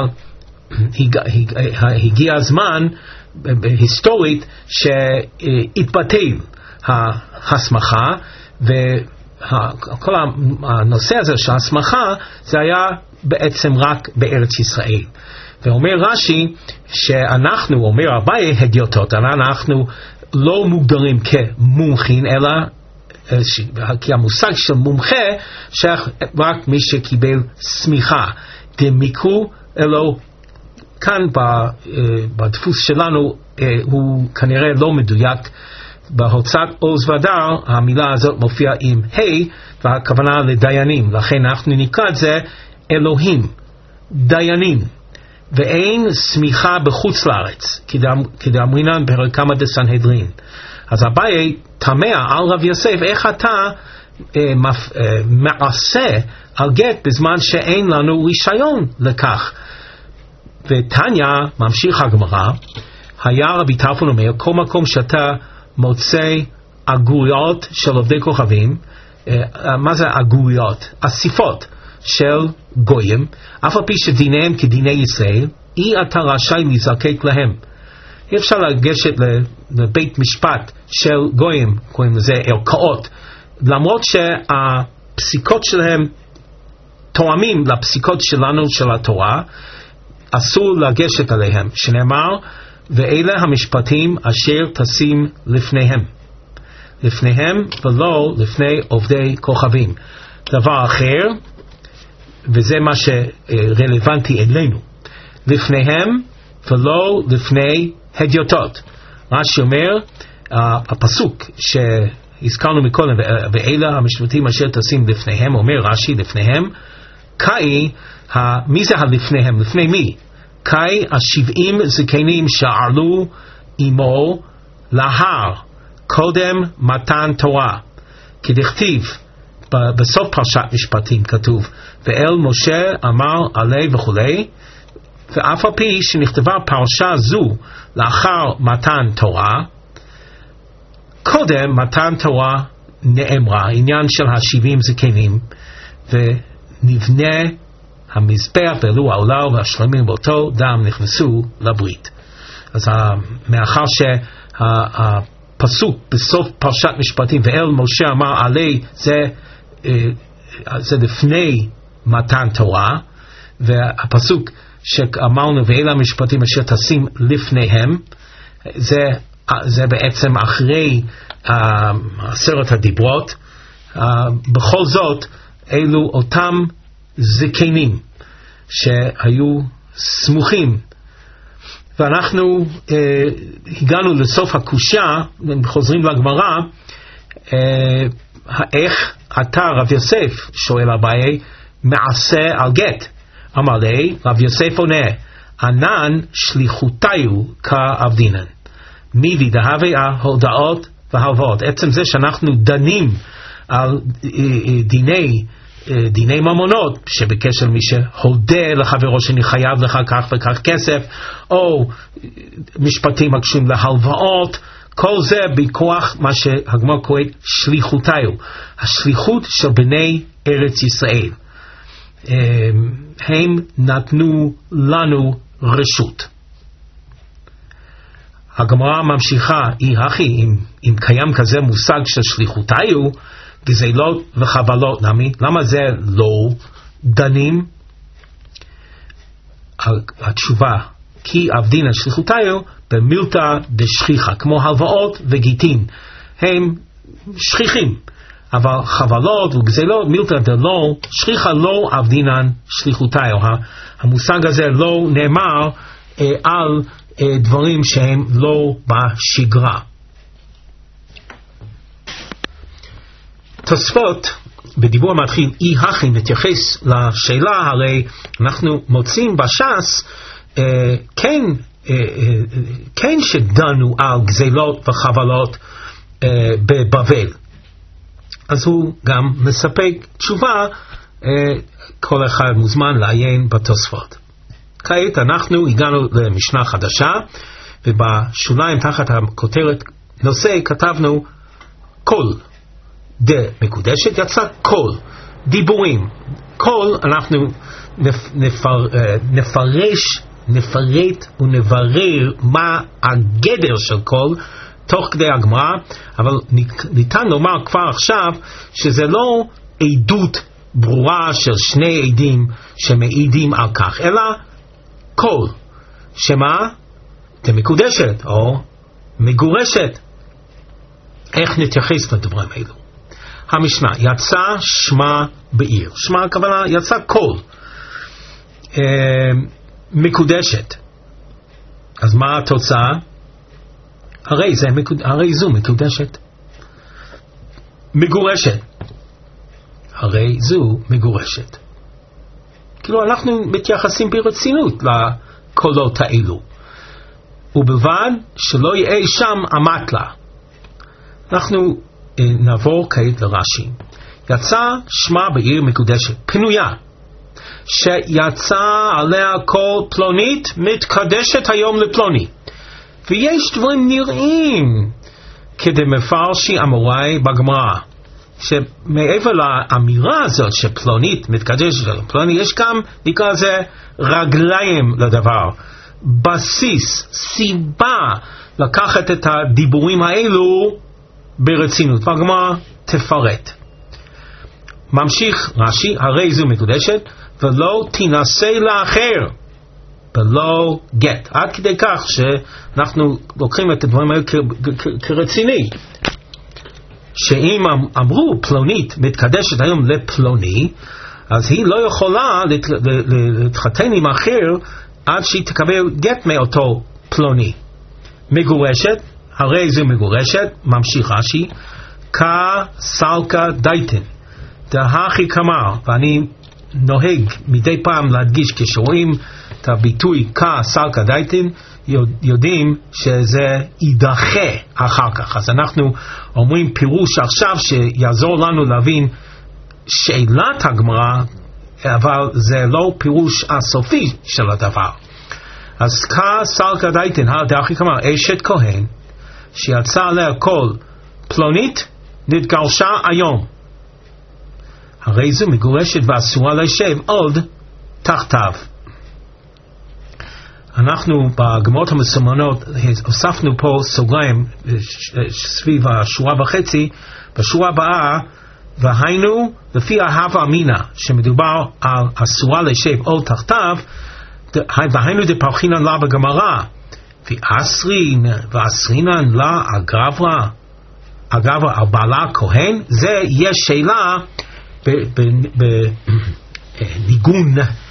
הגיע הזמן היסטורית שהתבטל ההסמכה, וכל הנושא הזה של ההסמכה זה היה בעצם רק בארץ ישראל. ואומר רש"י שאנחנו, אומר אביי, הדיוטות, אנחנו לא מוגדרים כמומחים, אלא כי המושג של מומחה שייך רק מי שקיבל סמיכה. דמיקרו אלו, כאן בדפוס שלנו הוא כנראה לא מדויק. בהוצאת עוז ודר המילה הזאת מופיעה עם והכוונה לדיינים, לכן אנחנו נקרא את זה אלוהים, דיינים. ואין סמיכה בחוץ לארץ, כדאמרינן בפרק כמה דסנהדרין. אז אביי תמה על רב יוסף, איך אתה מעשה על גט בזמן שאין לנו רישיון לכך? ותניא, ממשיך הגמרא, היה רבי טרפון אומר, כל מקום שאתה מוצא אגוריות של עובדי כוכבים, מה זה אגוריות? אסיפות של גויים, אף על פי שדיניהם כדיני ישראל, אי אתה רשאי להזדקק להם. אי אפשר לגשת לבית משפט של גויים, קוראים לזה ערכאות, למרות שהפסיקות שלהם תואמים לפסיקות שלנו של התורה, אסור לגשת עליהם, שנאמר, ואלה המשפטים אשר תשים לפניהם ולא לפני עובדי כוכבים. דבר אחר, וזה מה שרלוונטי אלינו, לפניהם ולא לפני הדיוטות. רש"י אומר, הפסוק שהזכרנו מקודם, ואלה המשפטים אשר תשים לפניהם, אומר רש"י לפניהם, קאי, מי זה הלפניהם? לפני מי? קאי 70 זקנים שעלו עמו להר קודם מתן תורה, כדכתיב בסוף פרשת משפטים כתוב, ואל משה אמר עלי וכולי. ואף על פי שנכתבה פרשה זו לאחר מתן תורה, קודם מתן תורה נאמרה, עניין של 70 זקנים, ונבנה המזבח ואלו העולה והשלמים באותו דם נכנסו לברית. אז מאחר שהפסוק בסוף פרשת משפטים ואל משה אמר עלי, זה לפני מתן תורה, והפסוק שאמרנו ואלה המשפטים אשר תשים לפניהם, זה בעצם אחרי 10 הדיברות. בכל זאת אלו אותם זקנים שהיו סמוכים. ואנחנו הגענו לסוף הקושיה, חוזרים לגמרא, איך אתה רב יוסף, שואל אביי, מעשה על גט? אמר לי, רב יוסף עונה, ענן שליחותיו כעבדינן. מידי דהווה ההודעות וההלוואות. עצם זה שאנחנו דנים על דיני ממונות, שבקשר מי שהודה לחברו שאני חייב לך כך וכך כסף, או משפטים הקשורים להלוואות, כל זה בכוח מה שהגמרא קוראת שליחותיו, השליחות של בני ארץ ישראל. הם נתנו לנו רשות. הגמרא ממשיכה, אם קיים כזה מושג של שליחותיו, גזלות וחבלות, למה זה לא דנים? התשובה, כי עבדינן שליחותיו במילתא דשכיחה, כמו הלוואות וגיטין, הם שכיחים, אבל חבלות וגזלות מילתא דלא שכיחה, לא עבדינן שליחותיו. המושג הזה לא נאמר על דברים שהם לא בשגרה. תוספות בדיבור המתחיל אי הכי מתייחס לשאלה, הרי אנחנו מוצאים בש"ס כן שדנו על גזלות וחבלות בבבל, אז הוא גם מספק תשובה. כל אחד מוזמן לעיין בתוספות. כעת אנחנו הגענו למשנה חדשה, ובשוליים תחת הכותרת נושא כתבנו קול. מקודשת יצא קול, דיבורים. קול אנחנו נפרט ונברר מה הגדר של קול תוך כדי הגמרא, אבל ניתן לומר כבר עכשיו שזה לא עדות ברורה של שני עדים שמעידים על כך, אלא קול שמה? מקודשת או מגורשת. איך נתייחס לדברים האלו? המשנה, יצא שמה בעיר. שמה הכוונה, יצא קול. מקודשת. אז מה התוצאה? הרי זו מקודשת. מגורשת. הרי זו מגורשת. כאילו אנחנו מתייחסים ברצינות לקולות האלו. ובלבד שלא יהיה שם אמתלה. אנחנו נעבור כעת לרש"י. יצא שמה בעיר מקודשת, פנויה, שיצא עליה כל פלונית, מתקדשת היום לפלוני. ויש דברים נראים כדמפרשי אמוראי בגמרא, שמעבר לאמירה הזאת שפלונית מתקדשת לפלוני, יש גם נקרא זה רגליים לדבר, בסיס, סיבה לקחת את הדיבורים האלו ברצינות. והגמרא תפרט. ממשיך רש"י, הרי זו מקודשת ולא תינשא לאחר בלא גט. עד כדי כך שאנחנו לוקחים את הדברים האלה כרציני, שאם אמרו פלונית מתקדשת היום לפלוני, אז היא לא יכולה להתחתן עם אחר עד שהיא תקבל גט מאותו פלוני. מגורשת, הרי זו מגורשת, ממשיך רש"י, כסלקא דייתן, דהכי כמר. ואני נוהג מדי פעם להדגיש, כשרואים את הביטוי כסלקא דייתן, יודעים שזה יידחה אחר כך. אז אנחנו אומרים פירוש עכשיו שיעזור לנו להבין שאלת הגמרא, אבל זה לא פירוש הסופי של הדבר. אז כסלקא דייתן, דהכי כמר, אשת כהן שיצא עליה כל פלונית נתגרשה היום, הרי זו מגורשת ואסורה להישב עוד תחתיו. אנחנו בגמרות המסומנות הוספנו פה סוגריים סביב השורה וחצי. בשורה הבאה, והיינו לפי ההווה אמינא שמדובר על אסורה להישב עוד תחתיו, והיינו דפרחינן לה בגמרא, ואסרינן לה אגברה על בעלה כהן. זה יש שאלה בניגון,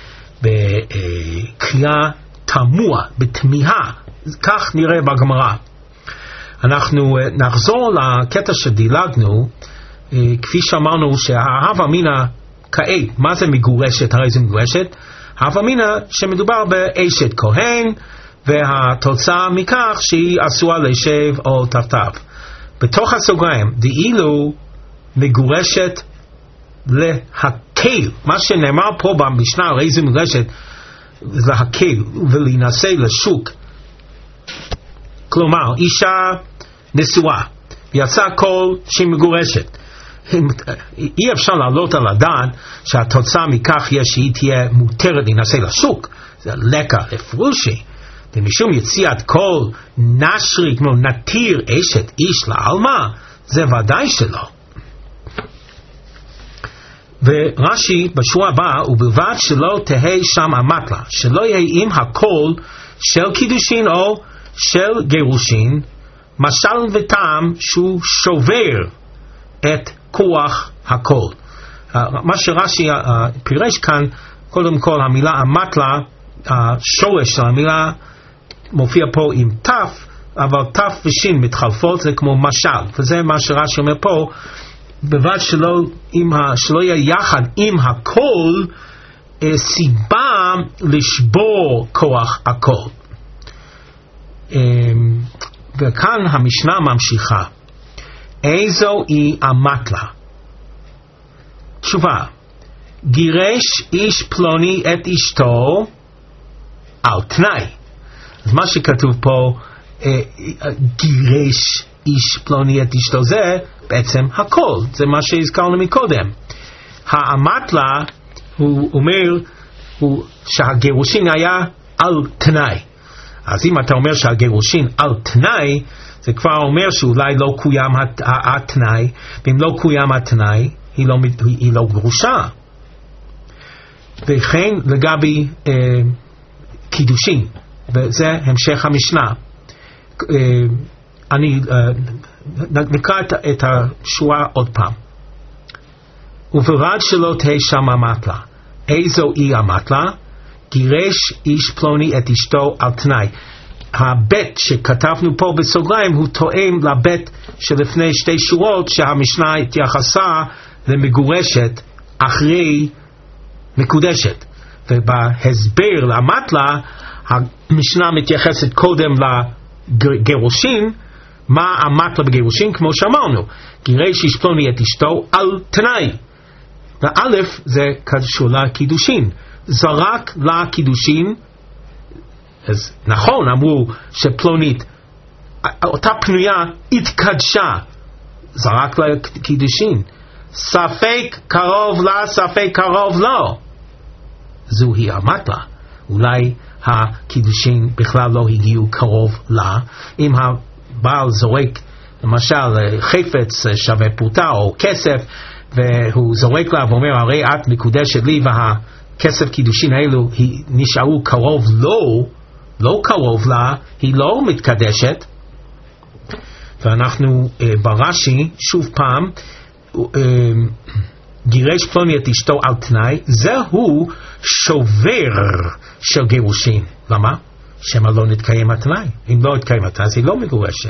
בקריאה תמוה, בתמיהה, כך נראה בגמרא. אנחנו נחזור לקטע שדילגנו, כפי שאמרנו שההווה אמינא כעת, מה זה מגורשת? הרי זה מגורשת, ההווה אמינא שמדובר באשת כהן, והתוצאה מכך שהיא אסורה להישב או תחתיו. בתוך הסוגריים, דאילו מגורשת להקל, מה שנאמר פה במשנה, הרי זה מגורשת להקל ולהינשא לשוק, כלומר אישה נשואה יצא כל שהיא מגורשת, אי אפשר לעלות על הדעת שהתוצאה מכך יש שהיא תהיה מותרת להינשא לשוק. זה לקה הפרושי, ומשום יציאת כל נשרי כמו נתיר אשת איש לעלמה, זה ודאי שלא. ורש"י בשורה הבאה, ובלבד שלא תהי שם אמתלה, שלא יהיה עם הכל של קידושין או של גירושין, משל וטעם שהוא שובר את כוח הכל. מה שרש"י פירש כאן, קודם כל המילה אמתלה, השורש של המילה מופיע פה עם תף, אבל תף ושין מתחלפות, זה כמו משל, וזה מה שרש"י אומר פה, בלבד שלא יהיה יחד עם הכל סיבה לשבור כוח הכל. וכאן המשנה ממשיכה, איזו היא אמתלה? תשובה, גירש איש פלוני את אשתו על תנאי. אז מה שכתוב פה, גירש איש פלוני את אשתו, זה בעצם הכל, זה מה שהזכרנו מקודם. האמתלה הוא אומר שהגירושין היה על תנאי. אז אם אתה אומר שהגירושין על תנאי, זה כבר אומר שאולי לא קוים התנאי, ואם לא קוים התנאי, היא לא גרושה. וכן לגבי קידושין, וזה המשך המשנה. אני נקרא את השורה עוד פעם. ובלבד שלא תהיה שם אמתלה. איזו היא אמתלה? גירש איש פלוני את אשתו על תנאי. הבית שכתבנו פה בסוגריים הוא תואם לבית שלפני שתי שורות שהמשנה התייחסה למגורשת אחרי מקודשת. ובהסבר לאמתלה המשנה מתייחסת קודם לגירושין. מה אמתלה בגירושין? כמו שאמרנו, גירש איש פלוני את אשתו על תנאי. ואלף זה קשור לקידושין, זרק לקידושין. אז נכון, אמרו שפלונית, אותה פנויה התקדשה, זרק לקידושין. ספק קרוב לה, ספק קרוב לא, זוהי אמתלה. אולי הקידושין בכלל לא הגיעו קרוב לה. אם הבעל זורק למשל חפץ שווה פרוטה או כסף, והוא זורק לה ואומר הרי את מקודשת לי, והכסף קידושין האלו נשארו קרוב לו, לא קרוב לה, היא לא מתקדשת. ואנחנו ברש"י שוב פעם, גירש פלוני את אשתו על תנאי, זהו שובר של גירושין. למה? שמה לא נתקיים התנאי. אם לא נתקיים התנאי אז היא לא מגורשת.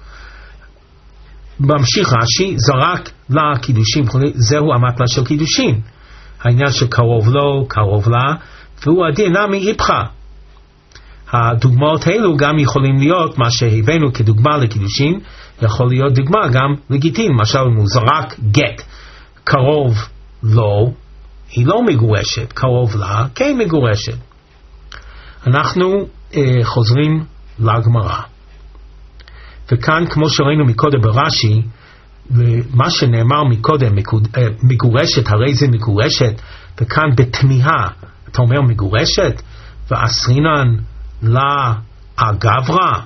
ממשיך רש"י, זרק לקידושין, זהו אמתלה של קידושין. העניין שקרוב לו, קרוב לה, והוא הדין נמי איפך. הדוגמאות האלו גם יכולים להיות, מה שהבאנו כדוגמה לקידושין, יכול להיות דוגמה גם לגיטין. למשל אם הוא זרק גט, קרוב לו, היא לא מגורשת, קרוב לה, כן מגורשת. אנחנו חוזרים לגמרא. וכאן כמו שראינו מקודם ברש"י, מה שנאמר מקודם, מגורשת, הרי זה מגורשת, וכאן בתמיהה, אתה אומר מגורשת, ואסרינן לה אגברא,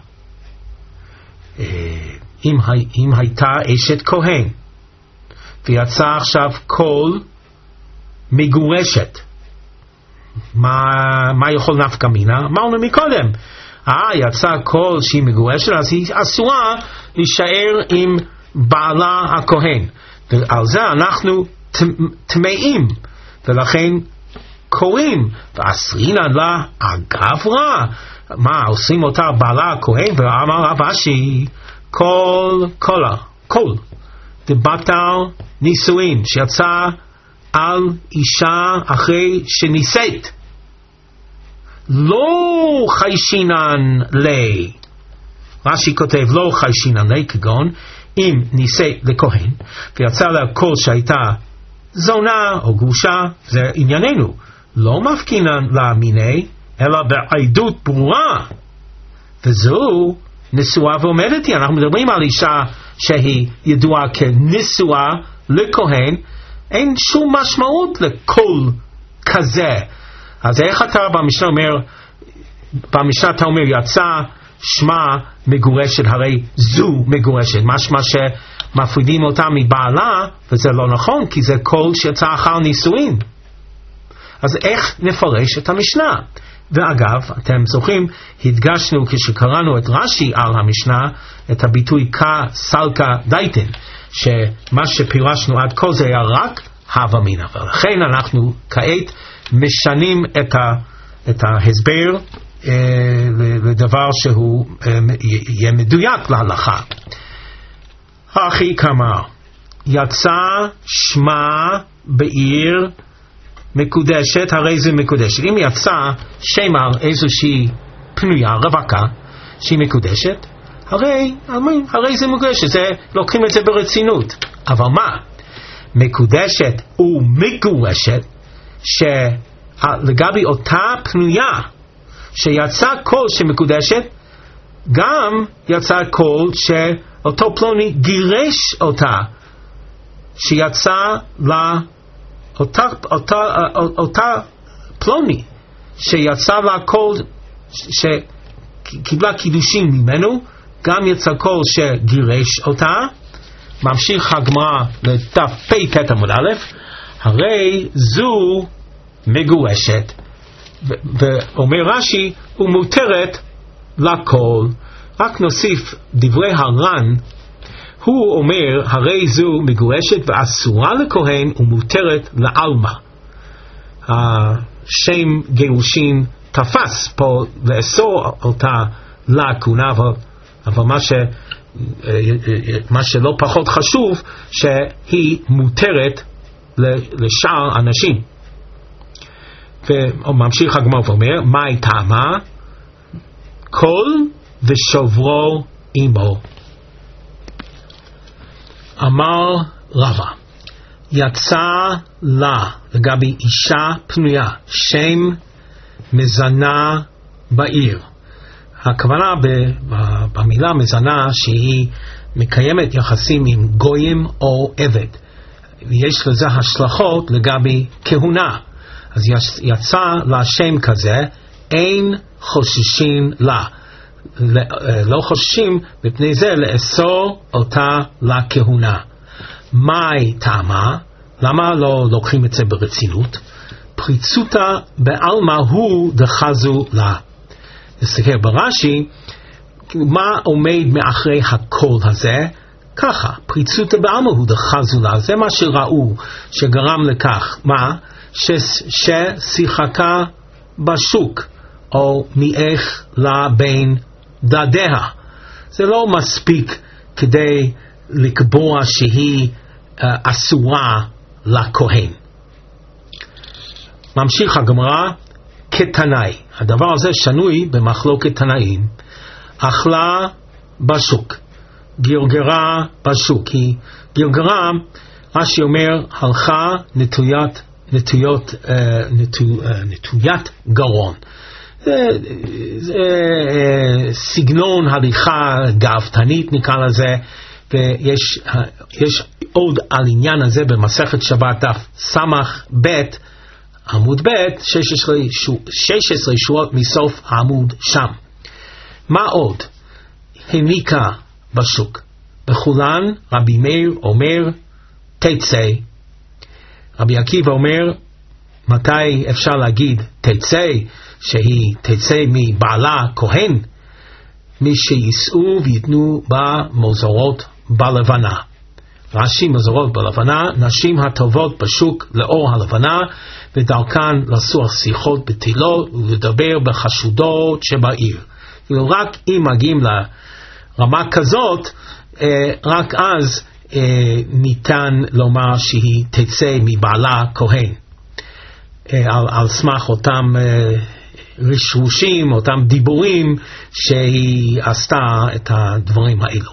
אם הייתה אשת כהן, ויצא עכשיו כל מגורשת, מה יכול נפקא מינה? אמרנו מקודם, יצא כל שהיא מגורשת, אז היא אסורה להישאר עם בעלה הכהן, ועל זה אנחנו טמאים, ולכן קוראים ואסרינן לה אגברא. מה עושים אותה בעלה הכהן? ואמר רב אשי כל דבטל נישואין שיצא על אישה אחרי שנישאת, לא חיישינן לי. רש"י כותב לא חיישינן לי, כגון אם נישאת לכהן ויצא לה כל שהייתה זונה או גרושה, זה ענייננו, לא מפקינן לה מיני אלא בעדות ברורה, וזו נשואה ועומדת היא. אנחנו מדברים על אישה שהיא ידועה כנשואה לכהן, אין שום משמעות לכל כזה. אז איך אתה במשנה אומר, במשנה אתה אומר יצא שמה מגורשת, הרי זו מגורשת, משמע שמפרידים אותה מבעלה, וזה לא נכון, כי זה כל שיצא אחר נישואין. אז איך נפרש את המשנה? ואגב, אתם זוכרים, הדגשנו כשקראנו את רש"י על המשנה, את הביטוי כסלקא דייתן, שמה שפירשנו עד כה זה היה רק הווה אמינא, ולכן אנחנו כעת משנים את ההסבר לדבר שהוא יהיה מדויק להלכה. הכי כמה יצא שמה בעיר מקודשת, הרי זה מקודשת. אם יצא שם על איזושהי פנויה, רווקה, שהיא מקודשת, הרי זה מקודשת, זה, לוקחים את זה ברצינות. אבל מה? מקודשת ומגורשת, שלגבי אותה פנויה שיצא כל שמקודשת, גם יצא קול שאותו פלוני גירש אותה, שיצא אותה פלוני שיצא לה קול שקיבלה קידושים ממנו, גם יצא קול שגירש אותה. ממשיך הגמרא לדף פ"ט עמוד א', הרי זו מגורשת, ואומר רש"י ומותרת לכל. רק נוסיף דברי הר"ן, הוא אומר הרי זו מגורשת ואסורה לכהן ומותרת לעלמא. השם גירושין תפס פה לאסור אותה לכהונה, אבל מה שלא פחות חשוב שהיא מותרת לשאר אנשים. וממשיך הגמרא ואומר מהי טעמה? קול ושוברו עמו. אמר רבא, יצא לה לגבי אישה פנויה שם מזנה בעיר. הכוונה במילה מזנה שהיא מקיימת יחסים עם גויים או עבד, ויש לזה השלכות לגבי כהונה. אז יצא לה שם כזה, אין חוששים לה, לא חוששים מפני זה לאסור אותה לכהונה. מהי טעמה? למה לא לוקחים את זה ברצינות? פריצותא בעלמא הוא דחזו לה. נסתכל ברש"י, מה עומד מאחרי הקול הזה? ככה, פריצותא בעלמא הוא דחזו לה, זה מה שראו שגרם לכך. מה? ששיחקה בשוק, או מאיך לה בין דדיה. זה לא מספיק כדי לקבוע שהיא אסורה לכהן. ממשיך הגמרא כתנאי, הדבר הזה שנוי במחלוקת תנאים. אכלה בשוק, גרגרה בשוק, היא גרגרה, רש"י אומר הלכה נטוית גרון. זה סגנון הליכה גאוותנית נקרא לזה, ויש עוד על עניין הזה במסכת שבת דף סמך ב' עמוד ב' 16 שורות מסוף העמוד שם. מה עוד? הניקה בשוק, בכולן רבי מאיר אומר תצא. רבי עקיבא אומר מתי אפשר להגיד תצא, שהיא תצא מבעלה כהן? מי שיסעו ויתנו בה מוזרות בלבנה. רש"י מוזרות בלבנה, נשים הטובות בשוק לאור הלבנה, ודרכן לסוח שיחות בתילות ולדבר בחשודות שבעיר. רק אם מגיעים לרמה כזאת, רק אז ניתן לומר שהיא תצא מבעלה כהן, על סמך אותם רשרושים, אותם דיבורים שהיא עשתה את הדברים האלו.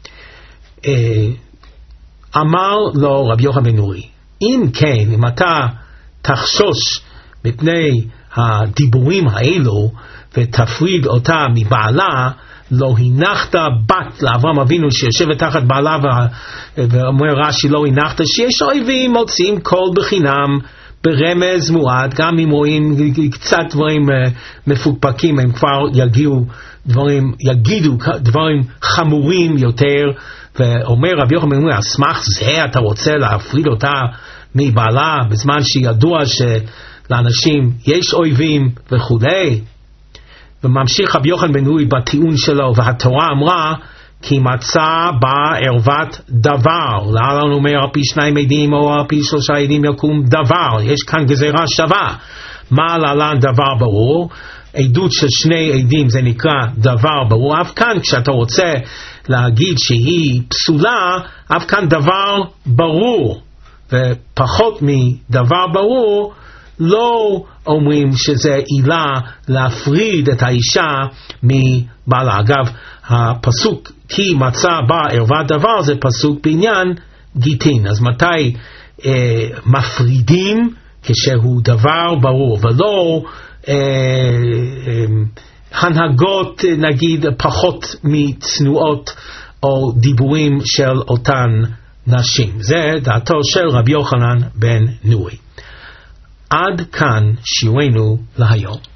אמר לו רבי יוחנן בן נורי, אם כן, אם אתה תחשוש מפני הדיבורים האלו ותפריד אותה מבעלה, לא הנחת בת לאברהם אבינו שיושבת תחת בעלה, ואומר רש"י לא הנחת שיש אויבים מוצאים קול בחינם ברמז מועד, גם אם רואים קצת דברים מפוקפקים, הם כבר יגידו דברים חמורים יותר. ואומר רבי יוחנן בן נורי, אסמך זה אתה רוצה להפריד אותה מבעלה בזמן שידוע שלאנשים יש אויבים וכולי? וממשיך רבי יוחנן בן נורי בטיעון שלו, והתורה אמרה כי מצא בה ערוות דבר, להלן אומר על פי 2 עדים או על פי 3 עדים יקום דבר. יש כאן גזירה שווה. מה להלן דבר ברור? עדות של 2 עדים זה נקרא דבר ברור. אף כאן כשאתה רוצה להגיד שהיא פסולה, אף כאן דבר ברור ופחות מדבר ברור לא אומרים שזה עילה להפריד את האישה מבעלה. אגב, הפסוק כי מצא בה ערוות דבר זה פסוק בעניין גיטין. אז מתי מפרידים? כשהוא דבר ברור, ולא הנהגות נגיד פחות מצנועות או דיבורים של אותן נשים. זה דעתו של רבי יוחנן בן נורי. עד כאן שיעורנו להיום.